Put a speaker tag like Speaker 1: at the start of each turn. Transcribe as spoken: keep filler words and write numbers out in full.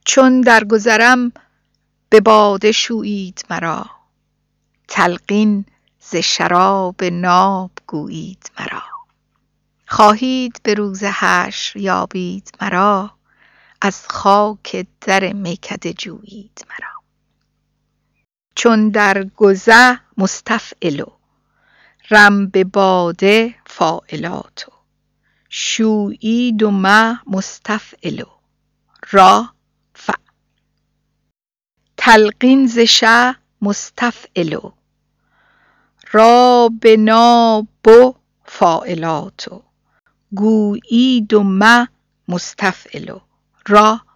Speaker 1: چون درگذرم به باده شویید مرا، تلقین ز شراب ناب گویید مرا. خواهید به روز حشر یابید مرا، از خاک در میکده جویید مرا. چون در گذه مستفعل و رم به باده فاعلات و شویید و مه مستفعل و را فعل. تلقین ز شه مستفعل و را به ناب و فاعلات و گویید و مه مستفعل و را